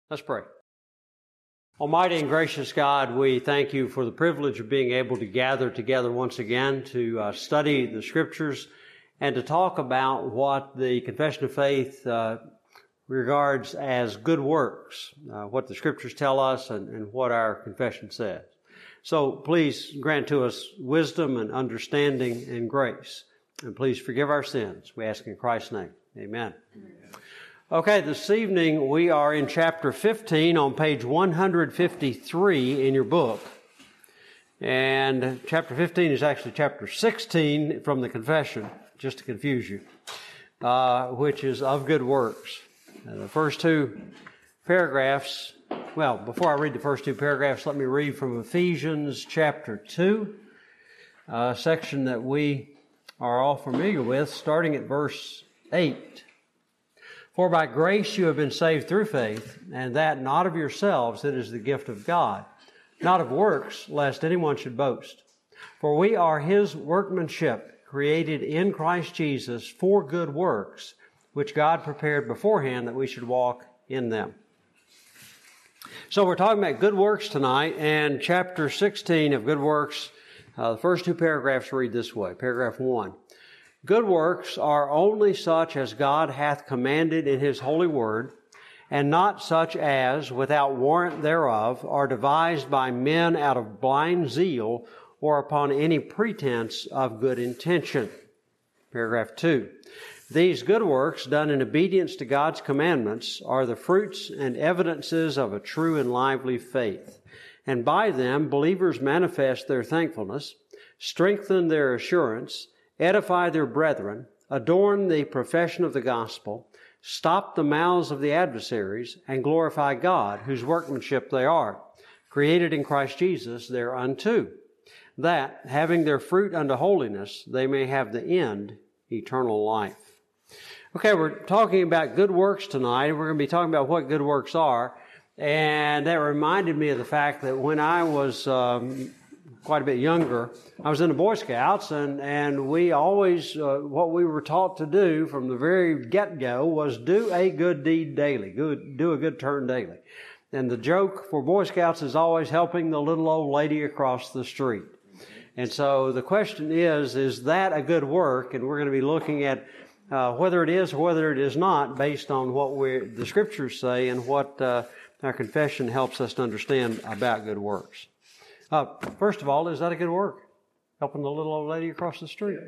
Let's pray. Almighty and gracious God, we thank you for the privilege of being able to gather together once again to study the Scriptures and to talk about what the Confession of Faith regards as good works, what the Scriptures tell us and what our confession says. So please grant to us wisdom and understanding and grace. And please forgive our sins. We ask in Christ's name. Amen. Okay, this evening we are in chapter 15 on page 153 in your book. And chapter 15 is actually chapter 16 from the confession, just to confuse you, which is of good works. The first two paragraphs, well, before I read the first two paragraphs, let me read from Ephesians chapter 2, a section that we are all familiar with, starting at verse 8. For by grace you have been saved through faith, and that not of yourselves, it is the gift of God, not of works, lest anyone should boast. For we are His workmanship, created in Christ Jesus for good works, which God prepared beforehand that we should walk in them. So we're talking about good works tonight, and chapter 16 of good works, the first two paragraphs read this way. Paragraph 1. Good works are only such as God hath commanded in His holy word, and not such as, without warrant thereof, are devised by men out of blind zeal or upon any pretense of good intention. Paragraph 2. These good works, done in obedience to God's commandments, are the fruits and evidences of a true and lively faith. And by them, believers manifest their thankfulness, strengthen their assurance, edify their brethren, adorn the profession of the gospel, stop the mouths of the adversaries, and glorify God, whose workmanship they are, created in Christ Jesus thereunto, that, having their fruit unto holiness, they may have the end, eternal life. Okay, we're talking about good works tonight. We're going to be talking about what good works are, and that reminded me of the fact that when I was quite a bit younger, I was in the Boy Scouts, and we always, what we were taught to do from the very get-go was do a good deed daily, do a good turn daily. And the joke for Boy Scouts is always helping the little old lady across the street. And so the question is that a good work? And we're going to be looking at whether it is or whether it is not based on what the Scriptures say and what our confession helps us to understand about good works. First of all, is that a good work? Helping the little old lady across the street?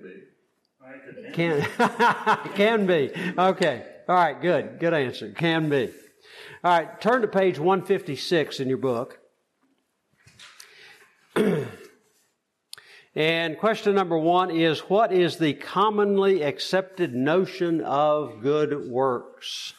Can be. Okay. All right, good. Good answer. Can be. All right, turn to page 156 in your book. And question number 1 is, what is the commonly accepted notion of good works?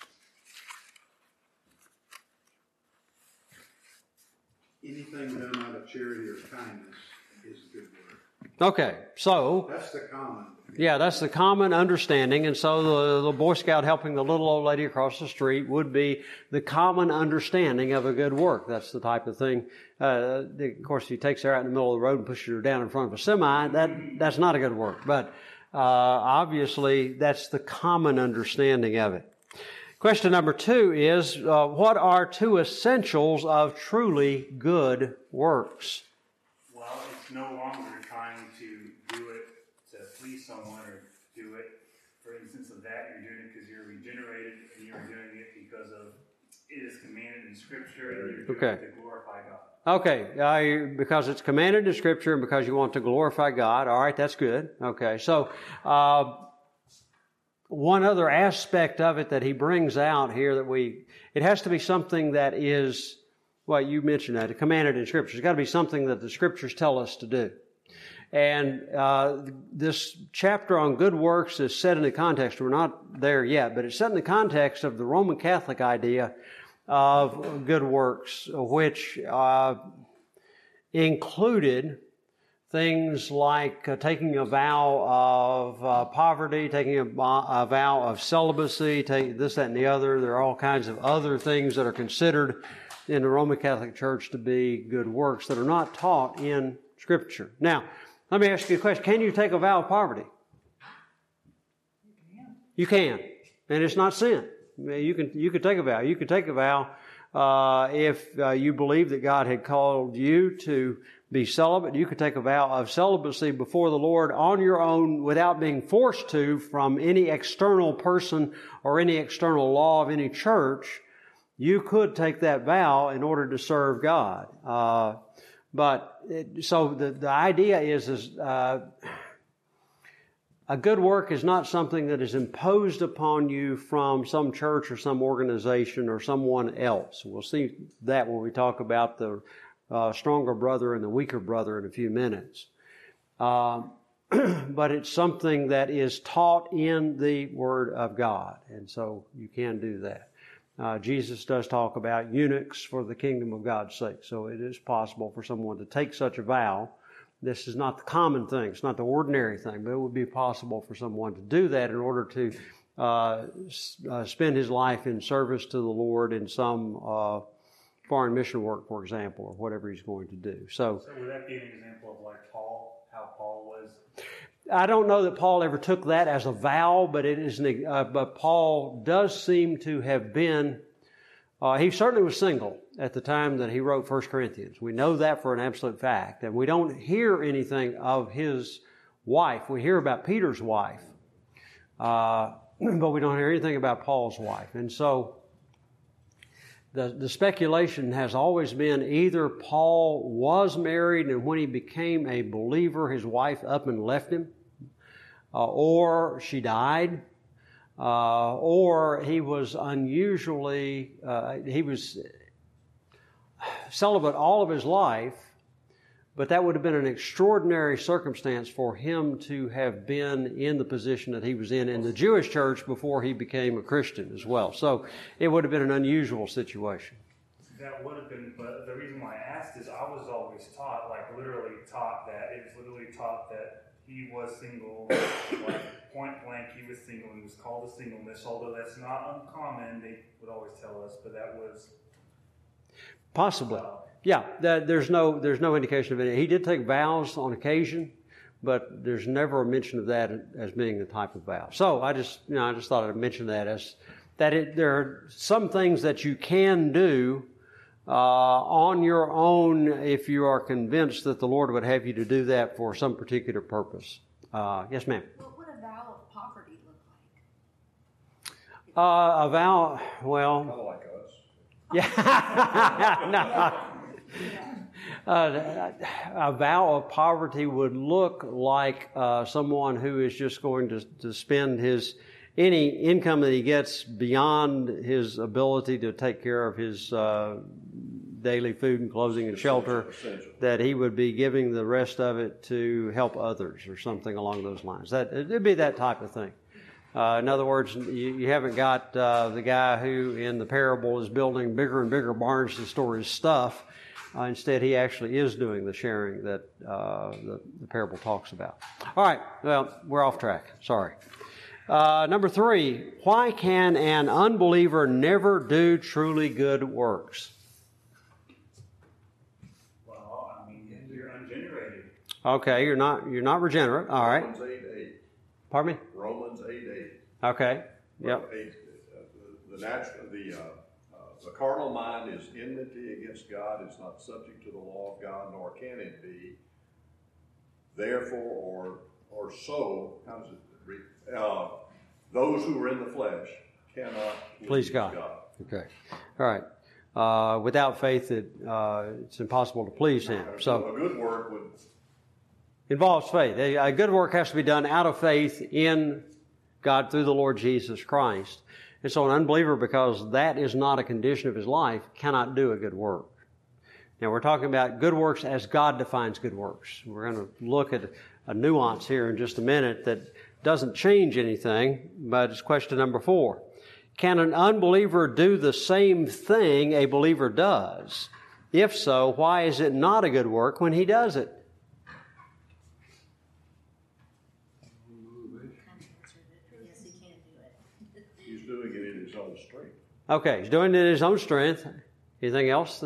Anything done out of charity or kindness is good work. Okay, so that's the common. Yeah, that's the common understanding, and so the little Boy Scout helping the little old lady across the street would be the common understanding of a good work. That's the type of thing. Of course, if he takes her out in the middle of the road and pushes her down in front of a semi, that's not a good work. But obviously, that's the common understanding of it. Question number 2 is, what are 2 essentials of truly good works? Well, it's no longer trying to do it to please someone or do it, for instance, of that. You're doing it because you're regenerated, and you're doing it because of it is commanded in Scripture, and you're doing it to glorify God. Okay, because it's commanded in Scripture and because you want to glorify God. All right, that's good. Okay, so one other aspect of it that he brings out here it has to be something that is, well, you mentioned that, commanded in Scripture. It's got to be something that the Scriptures tell us to do. And this chapter on good works is set in the context, we're not there yet, but it's set in the context of the Roman Catholic idea of good works, which included things like taking a vow of poverty, taking a vow of celibacy, taking this, that, and the other. There are all kinds of other things that are considered in the Roman Catholic Church to be good works that are not taught in Scripture. Now, let me ask you a question. Can you take a vow of poverty? You can. And it's not sin. You can take a vow. You can take a vow If you believe that God had called you to be celibate, you could take a vow of celibacy before the Lord on your own without being forced to from any external person or any external law of any church. You could take that vow in order to serve God. So the idea is a good work is not something that is imposed upon you from some church or some organization or someone else. We'll see that when we talk about the stronger brother and the weaker brother in a few minutes. But it's something that is taught in the Word of God, and so you can do that. Jesus does talk about eunuchs for the kingdom of God's sake, so it is possible for someone to take such a vow. This is not the common thing. It's not the ordinary thing, but it would be possible for someone to do that in order to spend his life in service to the Lord in some foreign mission work, for example, or whatever he's going to do. So would that be an example of like Paul, how Paul was? I don't know that Paul ever took that as a vow, but it is. But Paul does seem to have been. He certainly was single at the time that he wrote 1 Corinthians. We know that for an absolute fact. And we don't hear anything of his wife. We hear about Peter's wife. But we don't hear anything about Paul's wife. And so the speculation has always been either Paul was married and when he became a believer, his wife up and left him, or she died, or he was unusually, he was celibate all of his life, but that would have been an extraordinary circumstance for him to have been in the position that he was in the Jewish church before he became a Christian as well. So it would have been an unusual situation. That would have been, but the reason why I asked is I was always taught, like literally taught that, it was literally taught that he was single, like point blank, he was single, and he was called to singleness, although that's not uncommon, they would always tell us, but that was... Possibly. Yeah, there's no indication of it. He did take vows on occasion, but there's never a mention of that as being the type of vow. So I just thought I'd mention that as that there are some things that you can do on your own if you are convinced that the Lord would have you to do that for some particular purpose. Yes, ma'am. What would a vow of poverty look like? A vow, well... Kind of like us. Yeah. No. A vow of poverty would look like someone who is just going to spend any income that he gets beyond his ability to take care of his daily food and clothing and shelter, that he would be giving the rest of it to help others or something along those lines. It'd be that type of thing. In other words, you haven't got the guy who in the parable is building bigger and bigger barns to store his stuff. Instead, he actually is doing the sharing that the parable talks about. All right, well, we're off track. Sorry. Number 3, why can an unbeliever never do truly good works? Well, I mean, you're ungenerated. Okay, you're not regenerate. All right. Romans 8:8. Pardon me? Romans 8:8. Okay. Yep. The carnal mind is enmity against God. It's not subject to the law of God, nor can it be. Therefore, or so, how does it read? Those who are in the flesh cannot please God. Okay. All right. Without faith, it's impossible to please Him. So a good work would involves faith. A good work has to be done out of faith in God through the Lord Jesus Christ. And so an unbeliever, because that is not a condition of his life, cannot do a good work. Now we're talking about good works as God defines good works. We're going to look at a nuance here in just a minute that doesn't change anything, but it's question number 4. Can an unbeliever do the same thing a believer does? If so, why is it not a good work when he does it? Yes, he can do it. he's doing it in his own strength. Okay, he's doing it in his own strength. Anything else?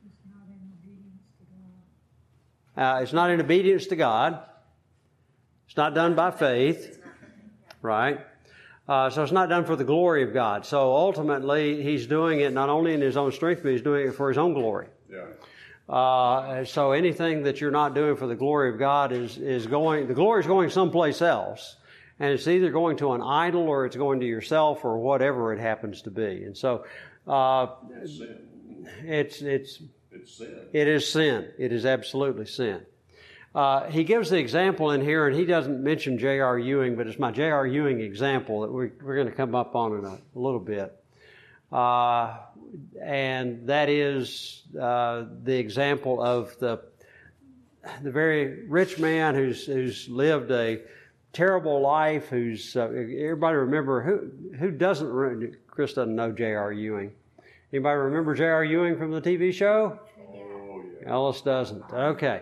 It's not in obedience to God. It's not done by faith. Right. So it's not done for the glory of God. So ultimately, he's doing it not only in his own strength, but he's doing it for his own glory. Yeah. So anything that you're not doing for the glory of God is going, the glory is going someplace else. And it's either going to an idol or it's going to yourself or whatever it happens to be. And so, It's sin. it's sin. It is sin. It is absolutely sin. He gives the example in here, and he doesn't mention J.R. Ewing, but it's my J.R. Ewing example that we're going to come up on in a little bit. And that is the example of the very rich man who's lived a terrible life. Who's everybody remember who doesn't? Chris doesn't know J.R. Ewing. Anybody remember J.R. Ewing from the TV show? Alice doesn't. Okay.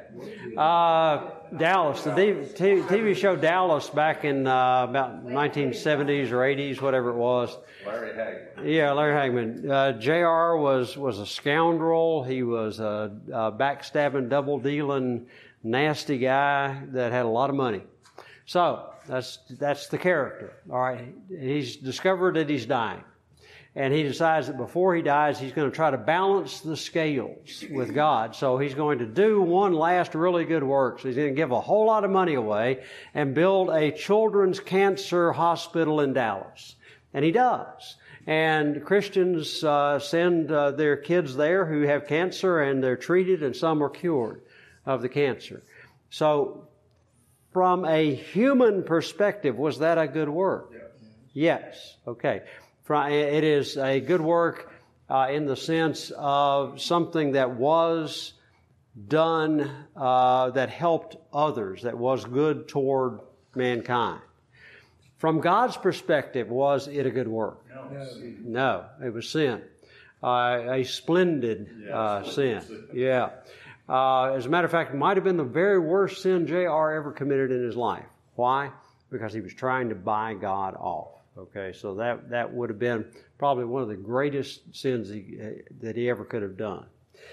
Dallas, the TV show Dallas back in about 1970s or 80s, whatever it was. Larry Hagman. Yeah, Larry Hagman. J.R. was a scoundrel. He was a backstabbing, double-dealing, nasty guy that had a lot of money. So that's the character. All right. He's discovered that he's dying. And he decides that before he dies, he's going to try to balance the scales with God. So he's going to do one last really good work. So he's going to give a whole lot of money away and build a children's cancer hospital in Dallas. And he does. And Christians send their kids there who have cancer, and they're treated, and some are cured of the cancer. So from a human perspective, was that a good work? Yes. Okay. It is a good work in the sense of something that was done that helped others, that was good toward mankind. From God's perspective, was it a good work? No, it was sin. A splendid sin. Yeah. As a matter of fact, it might have been the very worst sin J.R. ever committed in his life. Why? Because he was trying to buy God off. Okay, so that would have been probably one of the greatest sins that he ever could have done.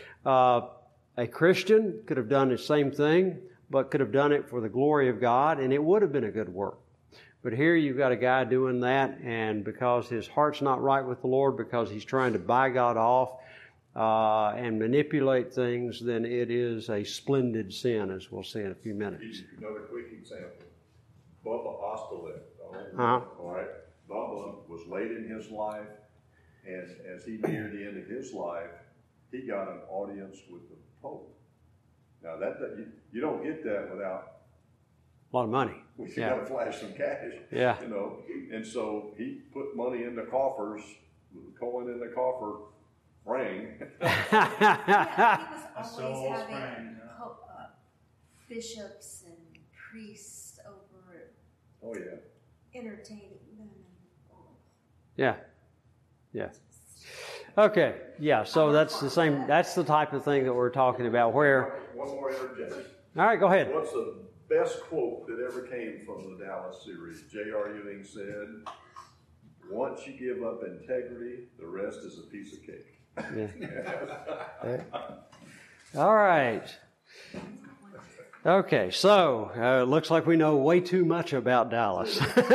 A Christian could have done the same thing, but could have done it for the glory of God, and it would have been a good work. But here you've got a guy doing that, and because his heart's not right with the Lord, because he's trying to buy God off and manipulate things, then it is a splendid sin, as we'll see in a few minutes. Another quick example. Bubba Osterlin. Huh? All right. Bubba was late in his life, and as he neared the end of his life, he got an audience with the Pope. Now that you don't get that without A lot of money. you got to flash some cash. Yeah. You know, and so he put money in the coffers, coin in the coffer, rang. Yeah, he was So always having praying, bishops and priests over Oh yeah. entertaining them. Yeah. Yeah. Okay. Yeah. So that's the same. That's the type of thing that we're talking about. Where. One more interjection. All right. Go ahead. What's the best quote that ever came from the Dallas series? J.R. Ewing said, "Once you give up integrity, the rest is a piece of cake." Yeah. All right. Okay, so it looks like we know way too much about Dallas.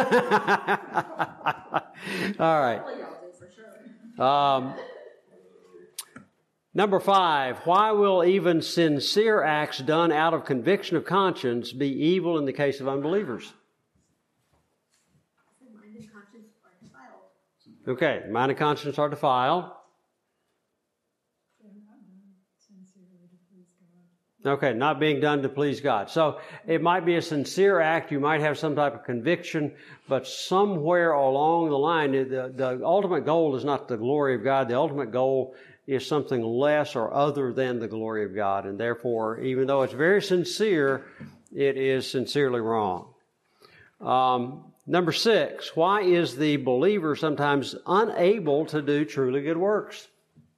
All right. Number 5, why will even sincere acts done out of conviction of conscience be evil in the case of unbelievers? Mind and conscience are defiled. Okay, mind and conscience are defiled. Okay, not being done to please God. So it might be a sincere act. You might have some type of conviction, but somewhere along the line, the ultimate goal is not the glory of God. The ultimate goal is something less or other than the glory of God. And therefore, even though it's very sincere, it is sincerely wrong. Number 6, why is the believer sometimes unable to do truly good works?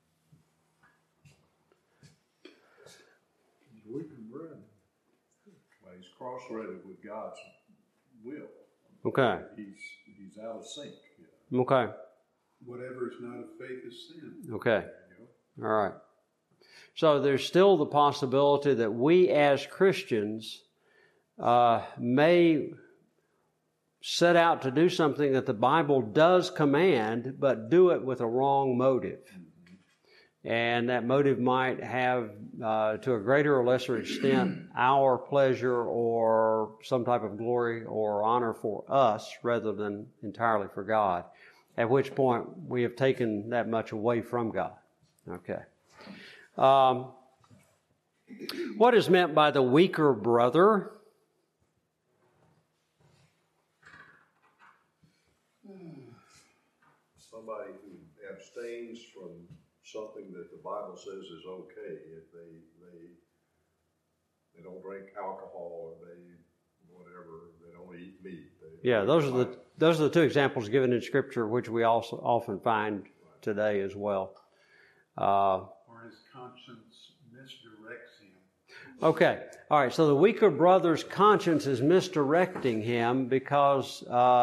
He's cross-threaded with God's will. Okay. He's out of sync. Okay. Whatever is not of faith is sin. Okay. All right. So there's still the possibility that we as Christians may set out to do something that the Bible does command, but do it with a wrong motive. And that motive might have, to a greater or lesser extent, our pleasure or some type of glory or honor for us rather than entirely for God, at which point we have taken that much away from God. Okay. What is meant by the weaker brother? Somebody who abstains from something that the Bible says is okay. If they don't drink alcohol, or they don't eat meat. Yeah, those are the two examples given in Scripture, which we also often find today as well. Or his conscience misdirects him. Okay, all right. So the weaker brother's conscience is misdirecting him because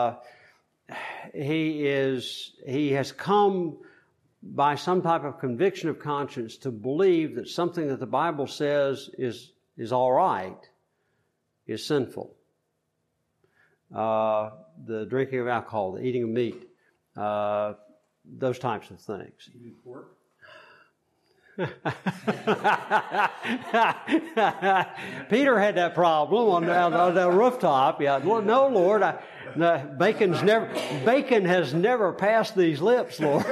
he has come by some type of conviction of conscience to believe that something that the Bible says is all right is sinful. The drinking of alcohol, the eating of meat, those types of things. Eating pork? Peter had that problem on the rooftop. Yeah, no, Lord, bacon has never passed these lips, Lord.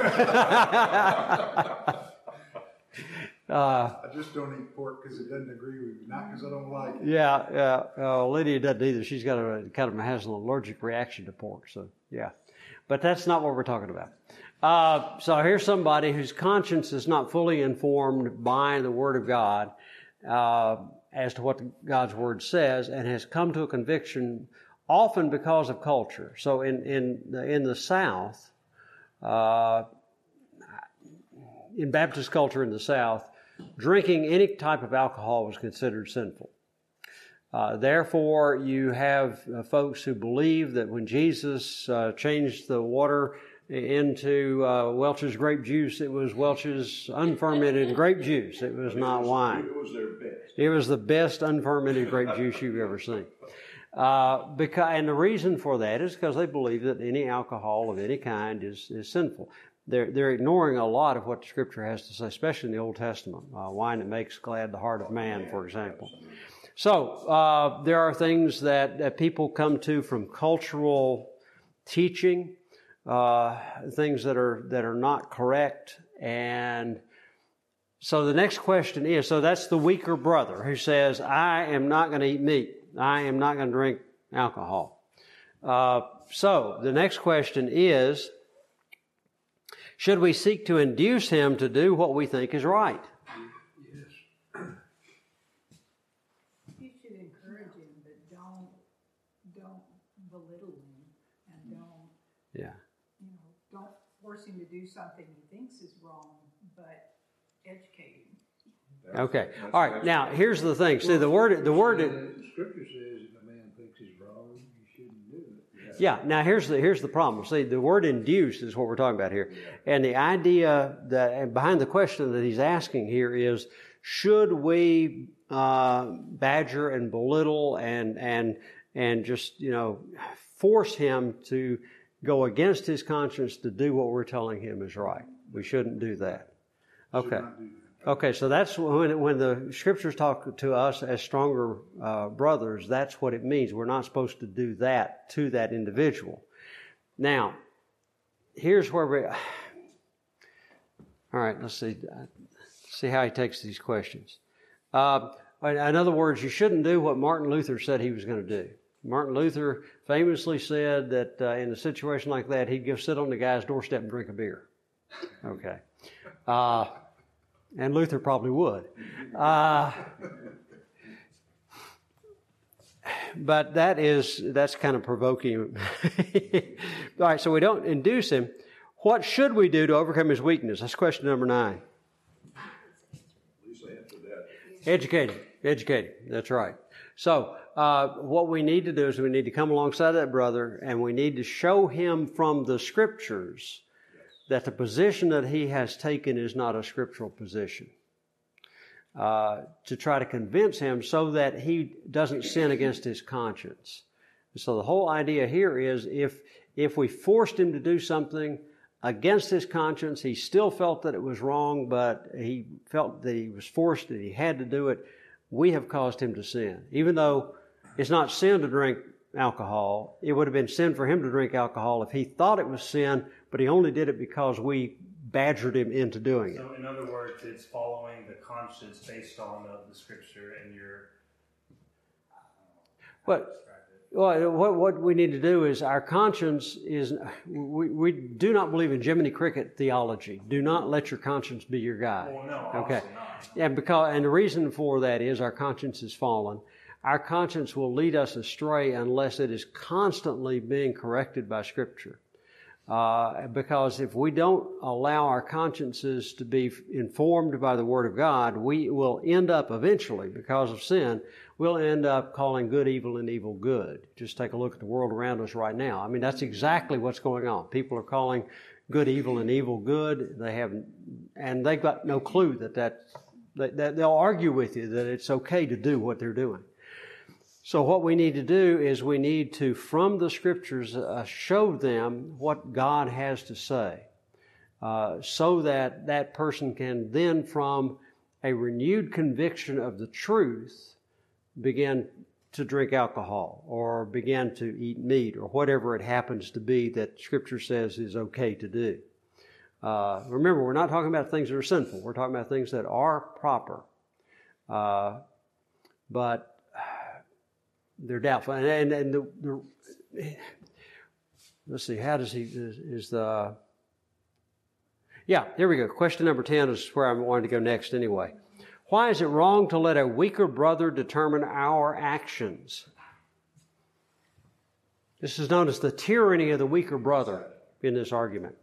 I just don't eat pork because it doesn't agree with me, not because I don't like it. Yeah. Lydia doesn't either. She's got has an allergic reaction to pork. So yeah, but that's not what we're talking about. So here's somebody whose conscience is not fully informed by the Word of God as to what God's Word says, and has come to a conviction, often because of culture. So in the South, in Baptist culture in the South, drinking any type of alcohol was considered sinful. Therefore, you have folks who believe that when Jesus changed the water into Welch's grape juice, it was Welch's unfermented grape juice. It was not wine. It was their best. It was the best unfermented grape juice you've ever seen. And the reason for that is because they believe that any alcohol of any kind is sinful. They're ignoring a lot of what the Scripture has to say, especially in the Old Testament. Wine that makes glad the heart of man, for example. So there are things that people come to from cultural teaching, things that are not correct. And so the next question is, so that's the weaker brother who says, I am not going to eat meat. I am not going to drink alcohol. So the next question is, should we seek to induce him to do what we think is right? Yes. You should encourage him, but don't belittle him, and don't force him to do something he thinks is wrong, but educate him. Okay. All right. Now, here's the thing. See, the word. Scripture says if a man thinks he's wrong, you shouldn't do it. Yeah. Now, here's the problem. See, the word induce is what we're talking about here, and the idea that behind the question that he's asking here is, should we badger and belittle and just force him to go against his conscience to do what we're telling him is right? We shouldn't do that. Okay. Okay, so that's when the Scriptures talk to us as stronger brothers, that's what it means. We're not supposed to do that to that individual. Now, here's where we... All right, let's see how he takes these questions. In other words, you shouldn't do what Martin Luther said he was going to do. Martin Luther famously said that in a situation like that, he'd go sit on the guy's doorstep and drink a beer. Okay. And Luther probably would. But that's kind of provoking. All right, so we don't induce him. What should we do to overcome his weakness? That's question number 9. Lisa answered that. Educate him. That's right. So what we need to do is we need to come alongside that brother, and we need to show him from the Scriptures that the position that he has taken is not a scriptural position. To try to convince him so that he doesn't sin against his conscience. So the whole idea here is if we forced him to do something against his conscience, he still felt that it was wrong, but he felt that he was forced, that he had to do it, we have caused him to sin. Even though it's not sin to drink alcohol, it would have been sin for him to drink alcohol if he thought it was sin, but he only did it because we badgered him into doing it. So in other words, it's following the conscience based on the Scripture and your... What we need to do is our conscience is, we do not believe in Jiminy Cricket theology. Do not let your conscience be your guide. Well, no, okay. Not. And the reason for that is our conscience is fallen. Our conscience will lead us astray unless it is constantly being corrected by Scripture. Because if we don't allow our consciences to be informed by the Word of God, we will end up eventually, because of sin, we'll end up calling good evil and evil good. Just take a look at the world around us right now. I mean, that's exactly what's going on. People are calling good evil and evil good. And they've got no clue that they'll argue with you that it's okay to do what they're doing. So what we need to do is we need to, from the Scriptures, show them what God has to say, so that that person can then, from a renewed conviction of the truth, begin to drink alcohol or begin to eat meat or whatever it happens to be that Scripture says is okay to do. Remember, we're not talking about things that are sinful. We're talking about things that are proper. But they're doubtful. Let's see, how does here we go. Question number 10 is where I wanted to go next anyway. Why is it wrong to let a weaker brother determine our actions? This is known as the tyranny of the weaker brother in this argument.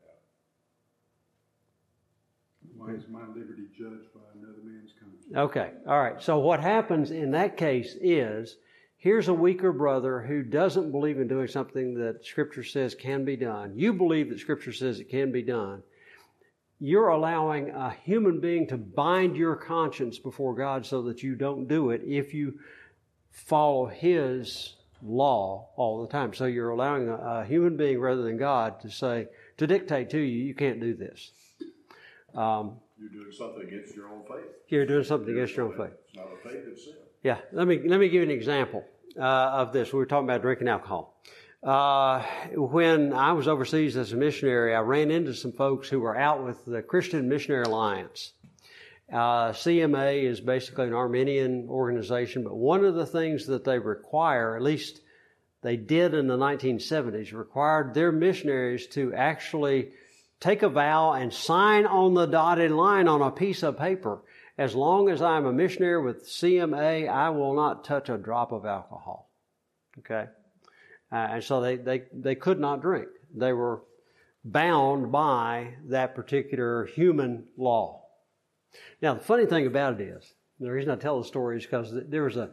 Why is my liberty judged by another man's conscience? Okay, all right. So what happens in that case is, here's a weaker brother who doesn't believe in doing something that Scripture says can be done. You believe that Scripture says it can be done. You're allowing a human being to bind your conscience before God so that you don't do it if you follow His law all the time. So you're allowing a human being rather than God to dictate to you, you can't do this. You're doing something against your own faith. You're doing something against your own faith. It's not a faith, it's sin. Yeah, let me give you an example of this. We were talking about drinking alcohol. When I was overseas as a missionary, I ran into some folks who were out with the Christian Missionary Alliance. CMA is basically an Armenian organization, but one of the things that they require, at least they did in the 1970s, required their missionaries to actually take a vow and sign on the dotted line on a piece of paper. As long as I'm a missionary with CMA, I will not touch a drop of alcohol. Okay? And so they could not drink. They were bound by that particular human law. Now, the funny thing about it is, the reason I tell the story is because there was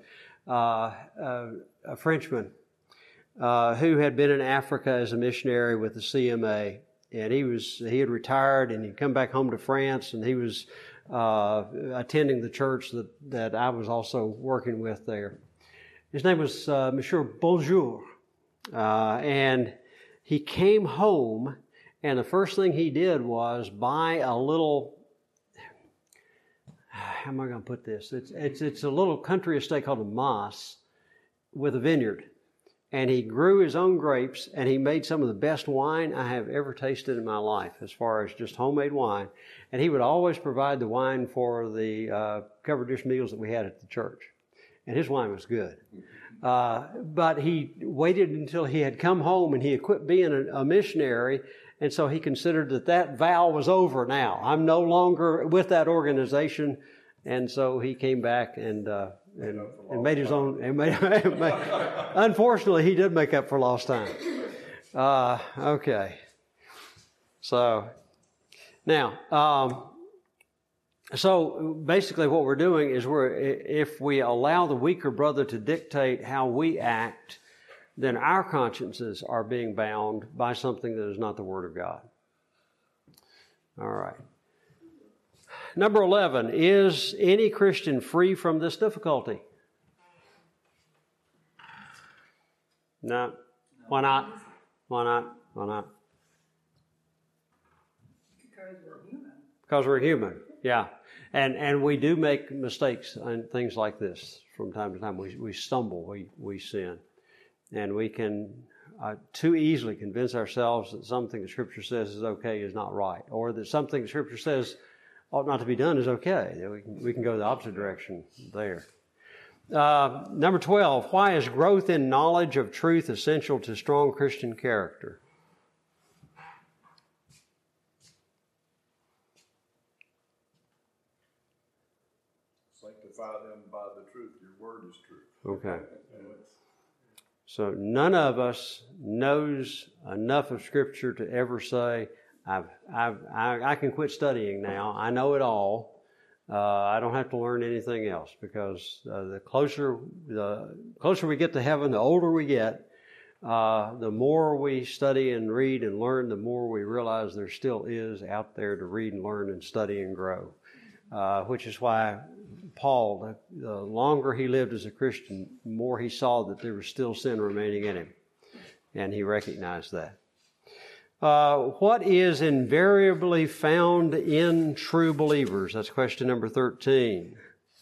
a Frenchman who had been in Africa as a missionary with the CMA, and he had retired, and he'd come back home to France, and he was attending the church that I was also working with there. His name was Monsieur Bonjour. And he came home, and the first thing he did was buy a little, how am I going to put this? It's a little country estate called a mas with a vineyard. And he grew his own grapes, and he made some of the best wine I have ever tasted in my life, as far as just homemade wine. And he would always provide the wine for the covered dish meals that we had at the church. And his wine was good. But he waited until he had come home and he had quit being a missionary, and so he considered that vow was over now. I'm no longer with that organization, and so he came back and made his own. Unfortunately, he did make up for lost time. Okay. So now. So basically what we're doing is if we allow the weaker brother to dictate how we act, then our consciences are being bound by something that is not the Word of God. All right. Number 11, is any Christian free from this difficulty? No. Why not? Why not? Why not? Because we're human. Because we're human, yeah. And we do make mistakes and things like this from time to time. We stumble, we sin. And we can too easily convince ourselves that something the Scripture says is okay is not right, or that something the Scripture says ought not to be done is okay. We can go the opposite direction there. Number 12, why is growth in knowledge of truth essential to strong Christian character? Sanctify them by the truth. Your word is truth. Okay. So none of us knows enough of Scripture to ever say, I can quit studying now. I know it all. I don't have to learn anything else, because the closer we get to heaven, the older we get, the more we study and read and learn, the more we realize there still is out there to read and learn and study and grow. Which is why Paul, the longer he lived as a Christian, the more he saw that there was still sin remaining in him. And he recognized that. What is invariably found in true believers? That's question number 13.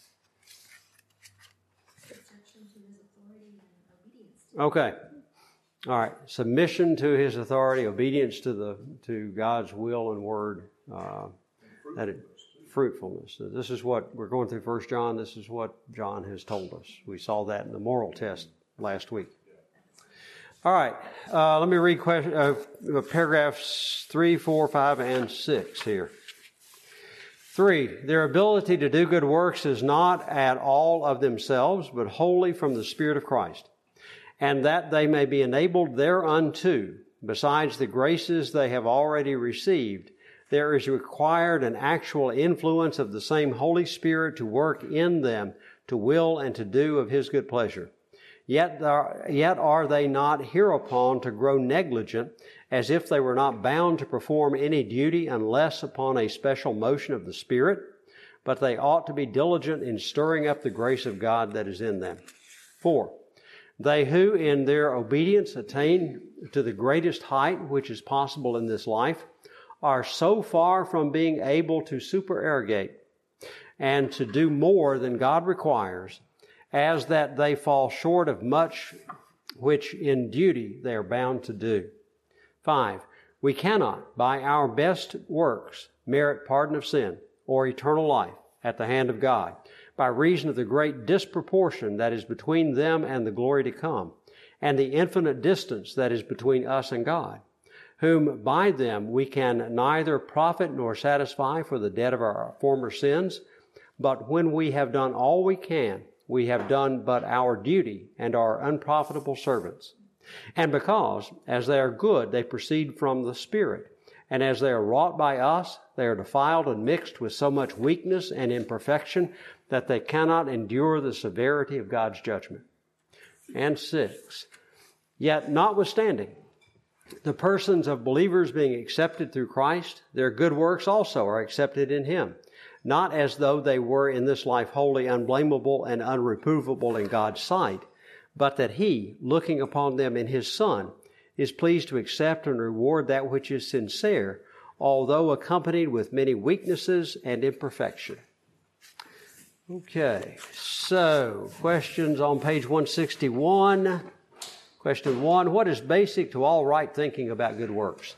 Okay. All right. Submission to his authority, obedience to God's will and word. Fruitfulness. So this is what we're going through 1 John. This is what John has told us. We saw that in the moral test last week. All right. Let me read paragraphs 3, 4, 5, and 6 here. 3, their ability to do good works is not at all of themselves, but wholly from the Spirit of Christ, and that they may be enabled thereunto, besides the graces they have already received, there is required an actual influence of the same Holy Spirit to work in them, to will and to do of His good pleasure. Yet are they not hereupon to grow negligent, as if they were not bound to perform any duty unless upon a special motion of the Spirit, but they ought to be diligent in stirring up the grace of God that is in them. 4, they who in their obedience attain to the greatest height which is possible in this life, are so far from being able to supererogate and to do more than God requires, as that they fall short of much which in duty they are bound to do. 5, we cannot, by our best works, merit pardon of sin or eternal life at the hand of God, by reason of the great disproportion that is between them and the glory to come, and the infinite distance that is between us and God, whom by them we can neither profit nor satisfy for the debt of our former sins, but when we have done all we can, we have done but our duty and are unprofitable servants. And because, as they are good, they proceed from the Spirit, and as they are wrought by us, they are defiled and mixed with so much weakness and imperfection that they cannot endure the severity of God's judgment. And 6, yet notwithstanding, the persons of believers being accepted through Christ, their good works also are accepted in Him, not as though they were in this life wholly unblameable and unreprovable in God's sight, but that He, looking upon them in His Son, is pleased to accept and reward that which is sincere, although accompanied with many weaknesses and imperfection. Okay, so questions on page 161. Question 1, what is basic to all right thinking about good works?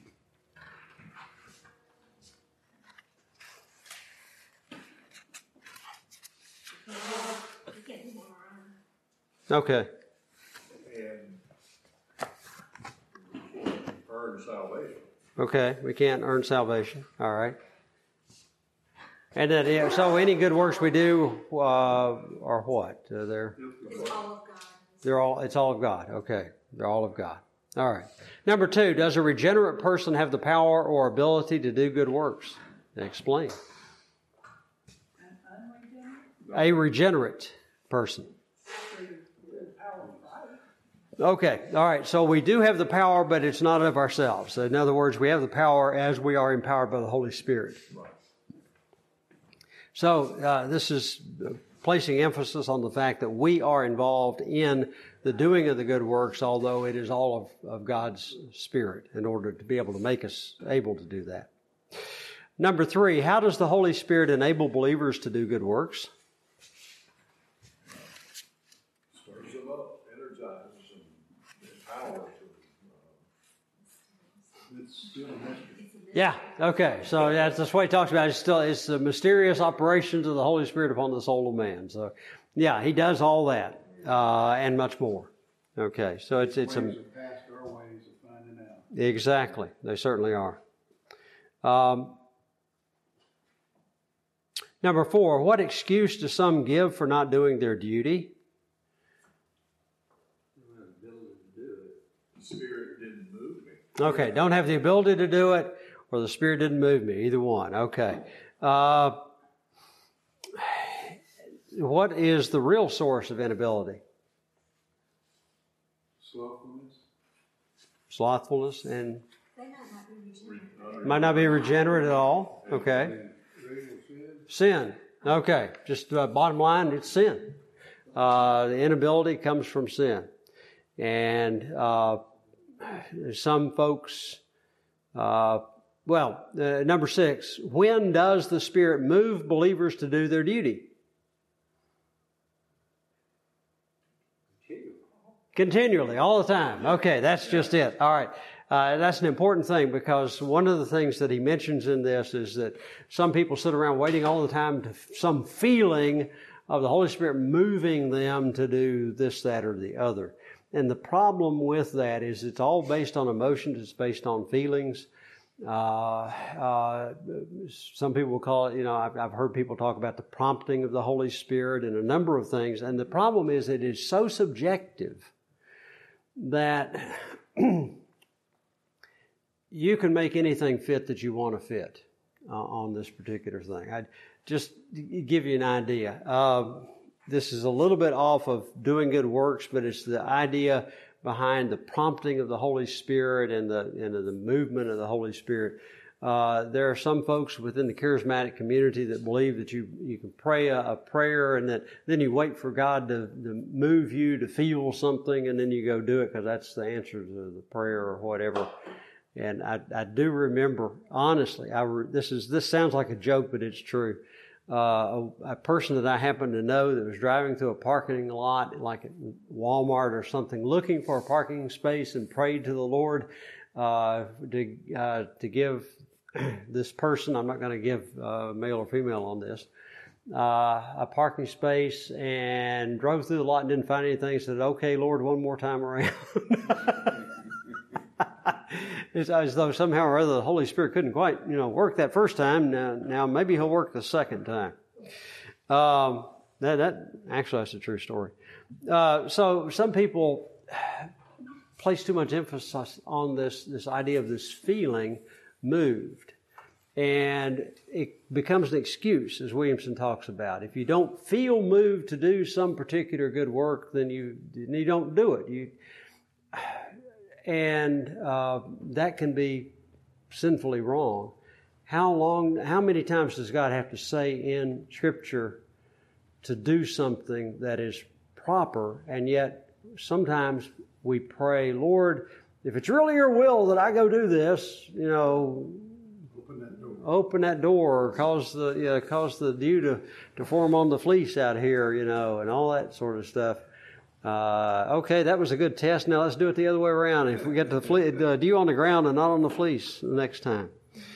Okay. And earn salvation. Okay, we can't earn salvation. All right. And then, so any good works we do are what? It's all of God. Okay. They're all of God. All right. Number 2, does a regenerate person have the power or ability to do good works? Explain. A regenerate person. Okay. All right. So we do have the power, but it's not of ourselves. So in other words, we have the power as we are empowered by the Holy Spirit. So this is placing emphasis on the fact that we are involved in the doing of the good works, although it is all of God's Spirit in order to be able to make us able to do that. Number 3, how does the Holy Spirit enable believers to do good works? Stirs them up, energizes them, empower them. It's still a mystery. Yeah, okay. So that's the way he talks about it. It's the mysterious operations of the Holy Spirit upon the soul of man. So, yeah, he does all that and much more. Okay, so it's Ways are past our ways of finding out. exactly. They certainly are. Number 4, what excuse do some give for not doing their duty? The Spirit didn't move me. Okay, don't have the ability to do it, or the Spirit didn't move me. Either one. Okay. What is the real source of inability? Slothfulness, and They might not be regenerate. might not be regenerate at all. Okay. Sin. Okay. Just bottom line, it's sin. The inability comes from sin. And some folks, number 6, when does the Spirit move believers to do their duty? Continually, all the time. Okay, that's just it. All right. That's an important thing, because one of the things that he mentions in this is that some people sit around waiting all the time to some feeling of the Holy Spirit moving them to do this, that, or the other. And the problem with that is it's all based on emotions. It's based on feelings. Some people will call it, I've heard people talk about the prompting of the Holy Spirit and a number of things. And the problem is it is so subjective that you can make anything fit that you want to fit on this particular thing. I'd just give you an idea. This is a little bit off of doing good works, but it's the idea behind the prompting of the Holy Spirit and the movement of the Holy Spirit. There are some folks within the charismatic community that believe that you can pray a prayer and that then you wait for God to move you to feel something, and then you go do it because that's the answer to the prayer or whatever. And I do remember, honestly, this sounds like a joke, but it's true. A person that I happened to know that was driving through a parking lot, like at Walmart or something, looking for a parking space, and prayed to the Lord to give this person, I'm not going to give male or female on this, a parking space, and drove through the lot and didn't find anything. Said, "Okay, Lord, one more time around." It's as though somehow or other the Holy Spirit couldn't quite, work that first time. Now maybe He'll work the second time. That's a true story. So some people place too much emphasis on this idea of this feeling moved, and it becomes an excuse, as Williamson talks about. If you don't feel moved to do some particular good work, then you don't do it. And that can be sinfully wrong. How many times does God have to say in Scripture to do something that is proper, and yet sometimes we pray, "Lord, if it's really your will that I go do this, open that door, or cause the dew to form on the fleece out here, and all that sort of stuff." Okay, that was a good test. Now let's do it the other way around. If we get the dew on the ground and not on the fleece the next time.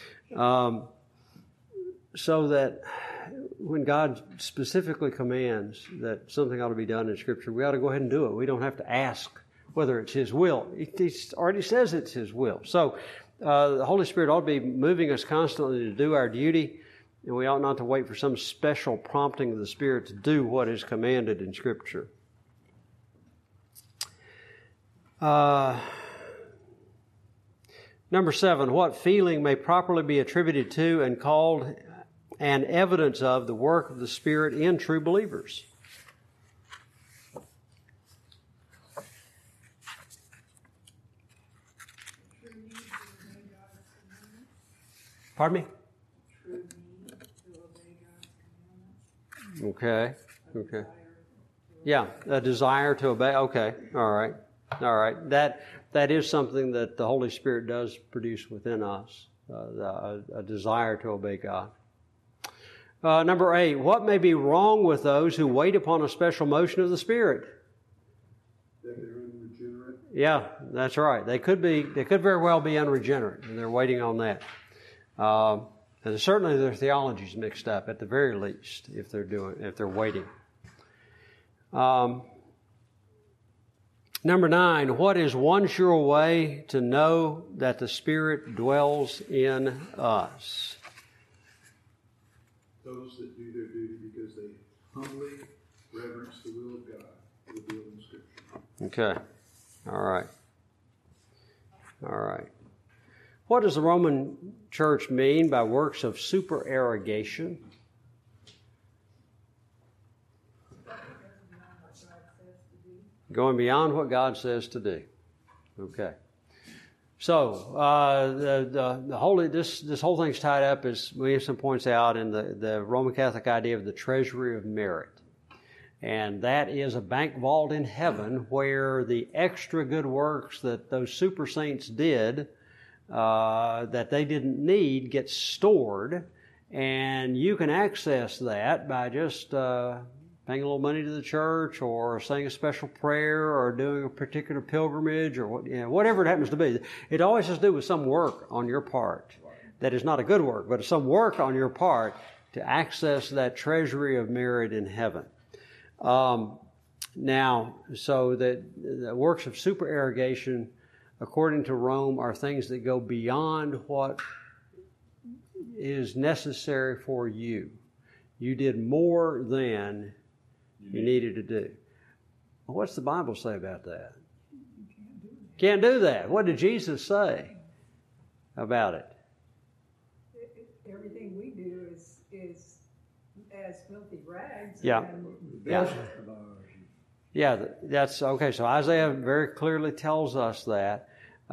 So that when God specifically commands that something ought to be done in Scripture, we ought to go ahead and do it. We don't have to ask whether it's His will. He already says it's His will. So the Holy Spirit ought to be moving us constantly to do our duty, and we ought not to wait for some special prompting of the Spirit to do what is commanded in Scripture. Number 7, what feeling may properly be attributed to and called an evidence of the work of the Spirit in true believers? Pardon me? Okay. Okay. Yeah, a desire to obey. Okay. All right. That is something that the Holy Spirit does produce within us, a desire to obey God. Number 8, what may be wrong with those who wait upon a special motion of the Spirit? That they're unregenerate. Yeah, that's right. They could very well be unregenerate, and they're waiting on that. And certainly their theology's mixed up at the very least if they're waiting. Number 9, what is one sure way to know that the Spirit dwells in us? Those that do their duty because they humbly reverence the will of God revealed in Scripture. Okay. All right. What does the Roman Church mean by works of supererogation? Going beyond what God says to do. Okay. So this whole thing's tied up, as Williamson points out, in the Roman Catholic idea of the treasury of merit. And that is a bank vault in heaven where the extra good works that those super saints did that they didn't need get stored, and you can access that by just paying a little money to the church, or saying a special prayer, or doing a particular pilgrimage, or whatever it happens to be. It always has to do with some work on your part that is not a good work, but some work on your part to access that treasury of merit in heaven. Now, so that the works of supererogation, according to Rome, are things that go beyond what is necessary for you. You did more than you needed to do. Well, what's the Bible say about that? Can't do that. What did Jesus say about it? Everything we do is as filthy rags. Yeah. Yeah. Yeah, that's okay. So Isaiah very clearly tells us that.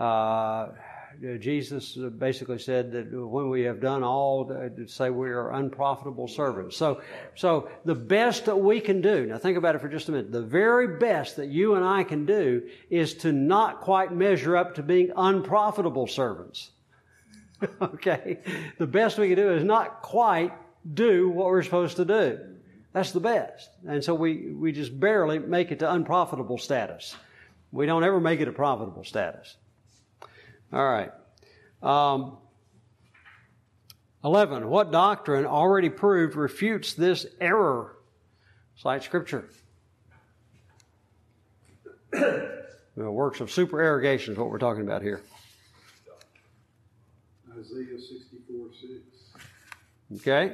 Jesus basically said that when we have done all, to say we are unprofitable servants. So the best that we can do, now think about it for just a minute, the very best that you and I can do is to not quite measure up to being unprofitable servants. Okay? The best we can do is not quite do what we're supposed to do. That's the best. And so we just barely make it to unprofitable status. We don't ever make it to profitable status. All right. 11. What doctrine already proved refutes this error? Cite Scripture. The works of supererogation is what we're talking about here. Isaiah 64:6. Okay.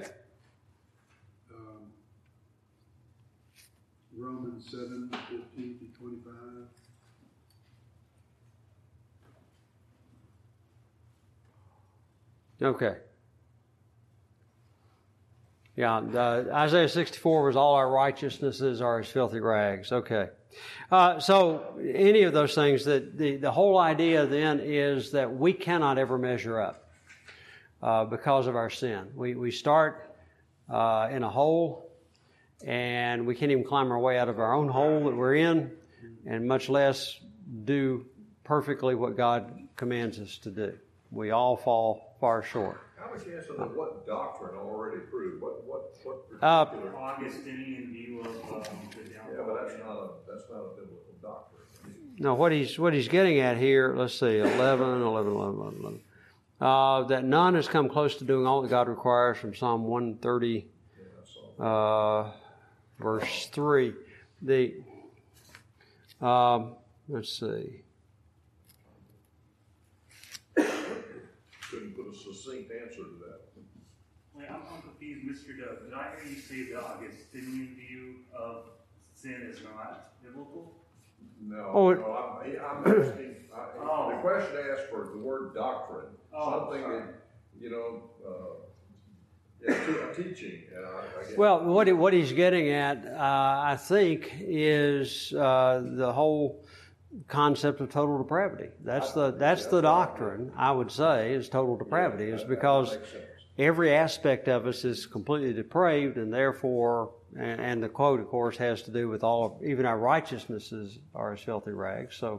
Romans 7:15-25. Okay. Yeah, Isaiah 64 was all our righteousnesses are as filthy rags. Okay. So any of those things, that the whole idea then is that we cannot ever measure up because of our sin. We start in a hole, and we can't even climb our way out of our own hole that we're in, and much less do perfectly what God commands us to do. We all fall far short. How much answer to what doctrine already proved? What particular? Augustinian view of the Yeah, but that's not a biblical doctrine. No, what he's getting at here, let's see, 11. That none has come close to doing all that God requires, from Psalm 130, verse 3. Let's see. Couldn't put a succinct answer to that. Wait, I'm confused, Mr. Doug. Did I hear you say the Augustinian view of sin is not biblical? No, Oh, I'm asking. The question asked for the word doctrine, something that a teaching. And I guess. Well, what he's getting at, I think, is the whole concept of total depravity. That's the doctrine, I would say, is total depravity, is because every aspect of us is completely depraved, and therefore, and the quote, of course, has to do with all of, even our righteousnesses are as filthy rags. So,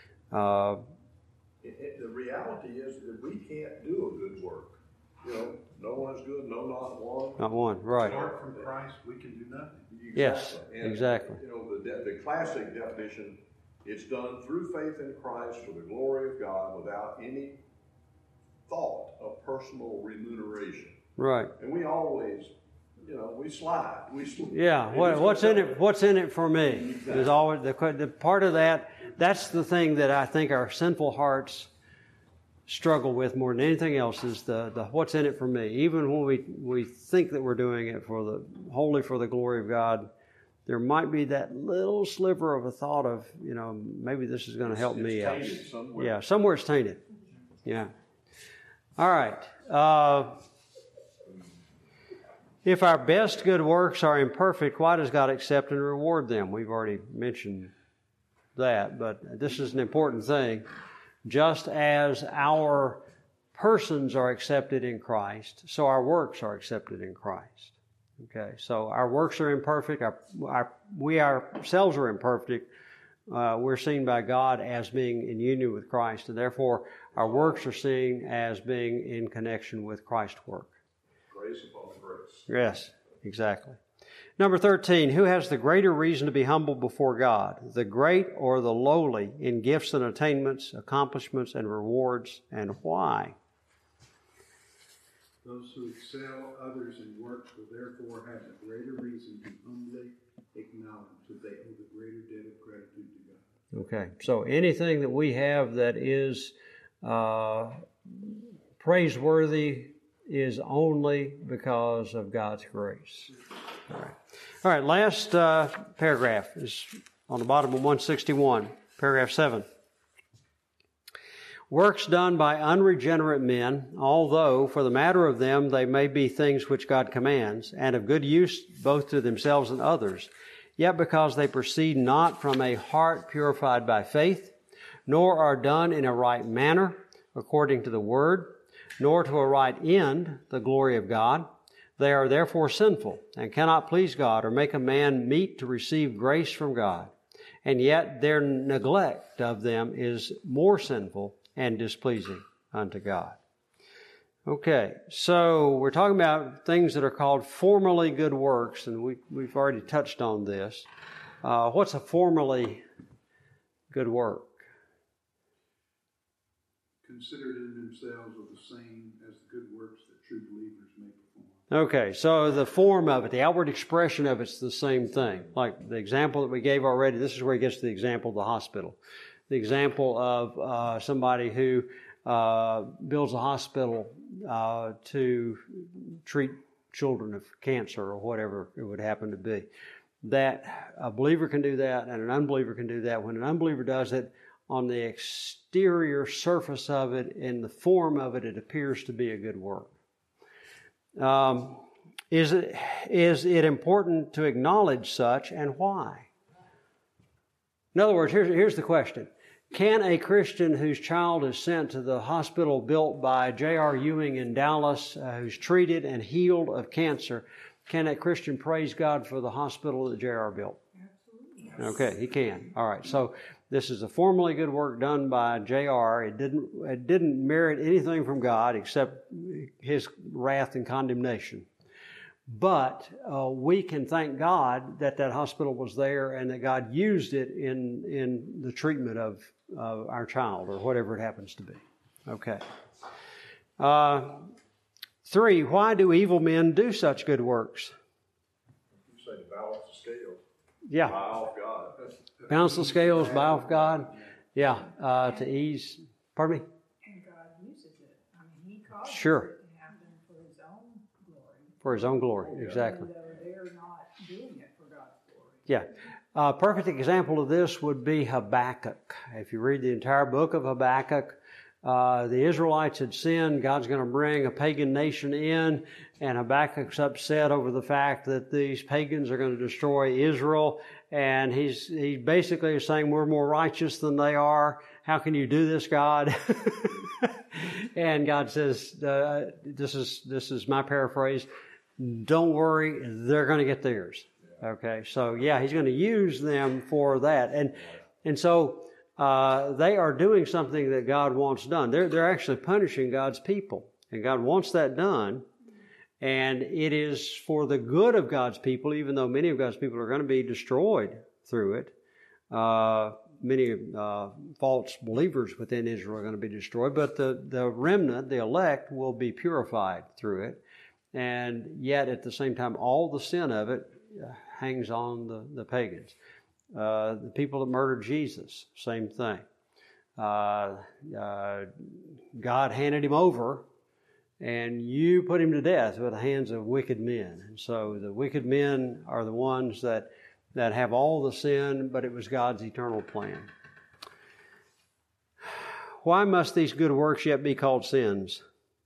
the reality is that we can't do a good work. You know, no one's good, no, not one. Not one, right. Apart from Christ, we can do nothing. Yes, And, exactly. You know, the classic definition, it's done through faith in Christ for the glory of God without any thought of personal remuneration. Right. And we always, you know, we slide. Yeah. What's in it? What's in it for me? Exactly. Is always the part of that. That's the thing that I think our sinful hearts struggle with more than anything else, is the what's in it for me. Even when we think that we're doing it wholly for the glory of God, there might be that little sliver of a thought of, you know, maybe this is going to help me out. Somewhere. Yeah, somewhere it's tainted. Yeah. All right. If our best good works are imperfect, why does God accept and reward them? We've already mentioned that, but this is an important thing. Just as our persons are accepted in Christ, so our works are accepted in Christ. Okay, so our works are imperfect. We ourselves are imperfect. We're seen by God as being in union with Christ, and therefore our works are seen as being in connection with Christ's work. Grace upon grace. Yes, exactly. Number 13, who has the greater reason to be humble before God, the great or the lowly in gifts and attainments, accomplishments and rewards, and why? Those who excel others in works will therefore have a greater reason to humbly acknowledge that they owe the greater debt of gratitude to God. Okay, so anything that we have that is praiseworthy is only because of God's grace. All right, last paragraph is on the bottom of 161, paragraph 7. Works done by unregenerate men, although for the matter of them they may be things which God commands, and of good use both to themselves and others, yet because they proceed not from a heart purified by faith, nor are done in a right manner, according to the Word, nor to a right end, the glory of God, they are therefore sinful, and cannot please God or make a man meet to receive grace from God. And yet their neglect of them is more sinful and displeasing unto God. Okay, so we're talking about things that are called formally good works, and we've already touched on this. What's a formally good work? Considered in themselves are the same as the good works that true believers may perform. Okay, so the form of it, the outward expression of it's the same thing. Like the example that we gave already, this is where he gets to the example of the hospital. The example of somebody who builds a hospital to treat children of cancer or whatever it would happen to be. That a believer can do that and an unbeliever can do that. When an unbeliever does it, on the exterior surface of it, in the form of it, it appears to be a good work. Is it important to acknowledge such, and why? In other words, here's the question. Can a Christian whose child is sent to the hospital built by J.R. Ewing in Dallas, who's treated and healed of cancer, can that Christian praise God for the hospital that J.R. built? Absolutely. Okay, he can. All right, so this is a formally good work done by J.R. It didn't merit anything from God except His wrath and condemnation. But we can thank God that hospital was there and that God used it in the treatment of our child or whatever it happens to be. Okay. 3, why do evil men do such good works? You say to balance the scales. Yeah. Buy off God. Balance the scales, buy off God. Yeah, to ease. Pardon me? And God uses it. I mean, He caused Sure. it to happen for His own glory. For His own glory, exactly. Even though they're not doing it for God's glory. Yeah. A perfect example of this would be Habakkuk. If you read the entire book of Habakkuk, the Israelites had sinned. God's going to bring a pagan nation in, and Habakkuk's upset over the fact that these pagans are going to destroy Israel. And he basically is saying, we're more righteous than they are. How can you do this, God? And God says, this is my paraphrase, don't worry, they're going to get theirs. Okay, so yeah, He's going to use them for that. And so they are doing something that God wants done. They're actually punishing God's people. And God wants that done. And it is for the good of God's people, even though many of God's people are going to be destroyed through it. Many false believers within Israel are going to be destroyed, but the remnant, the elect, will be purified through it. And yet, at the same time, all the sin of it hangs on the pagans. The people that murdered Jesus, same thing. God handed him over, and you put him to death with the hands of wicked men. And so the wicked men are the ones that have all the sin, but it was God's eternal plan. Why must these good works yet be called sins?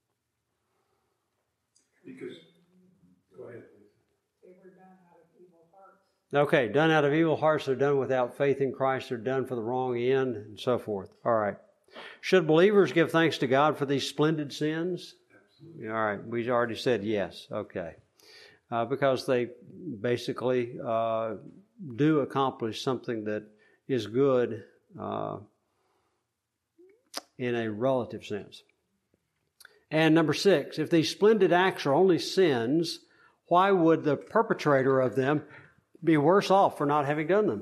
Because, go ahead, please. They were done out of evil hearts. Okay, done out of evil hearts, they're done without faith in Christ, they're done for the wrong end, and so forth. All right. Should believers give thanks to God for these splendid sins? Absolutely. All right, we already said yes. Okay. Because they basically do accomplish something that is good in a relative sense. And number 6, if these splendid acts are only sins, why would the perpetrator of them be worse off for not having done them?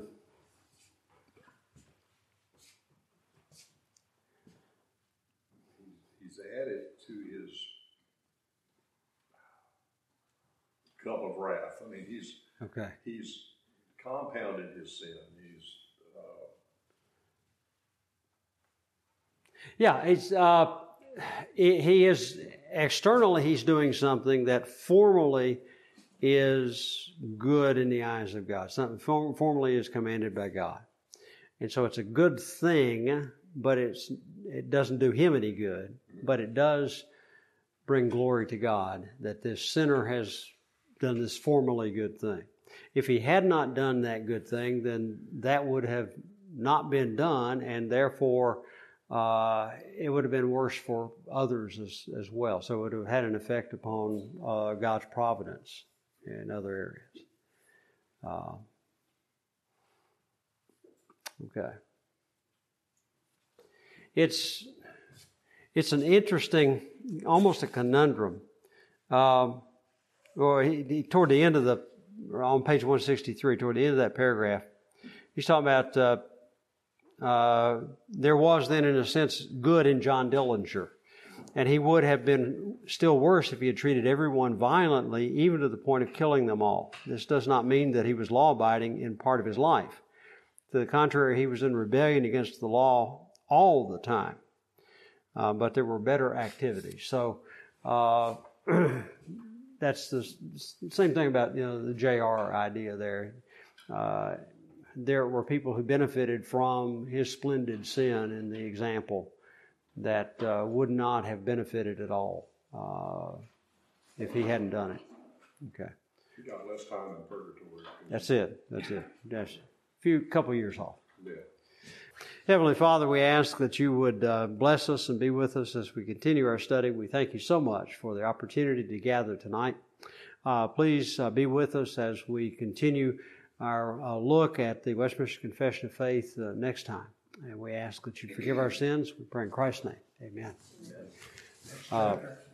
He's added to his cup of wrath. I mean, he's compounded his sin. He is externally, he's doing something that formally is good in the eyes of God. Something formally is commanded by God. And so it's a good thing, but it doesn't do him any good. But it does bring glory to God that this sinner has done this formally good thing. If he had not done that good thing, then that would have not been done, and therefore it would have been worse for others as well. So it would have had an effect upon God's providence in other areas. Okay. It's an interesting, almost a conundrum. Toward the end of on page 163, toward the end of that paragraph, he's talking about there was then, in a sense, good in John Dillinger. And he would have been still worse if he had treated everyone violently, even to the point of killing them all. This does not mean that he was law-abiding in part of his life. To the contrary, he was in rebellion against the law all the time. But there were better activities. So that's the same thing about the JR idea there. There were people who benefited from his splendid sin in the example that would not have benefited at all if he hadn't done it. Okay. He got less time in purgatory. That's it. That's a couple years off. Yeah. Heavenly Father, we ask that you would bless us and be with us as we continue our study. We thank you so much for the opportunity to gather tonight. Please be with us as we continue our look at the Westminster Confession of Faith next time. And we ask that you forgive our sins. We pray in Christ's name. Amen.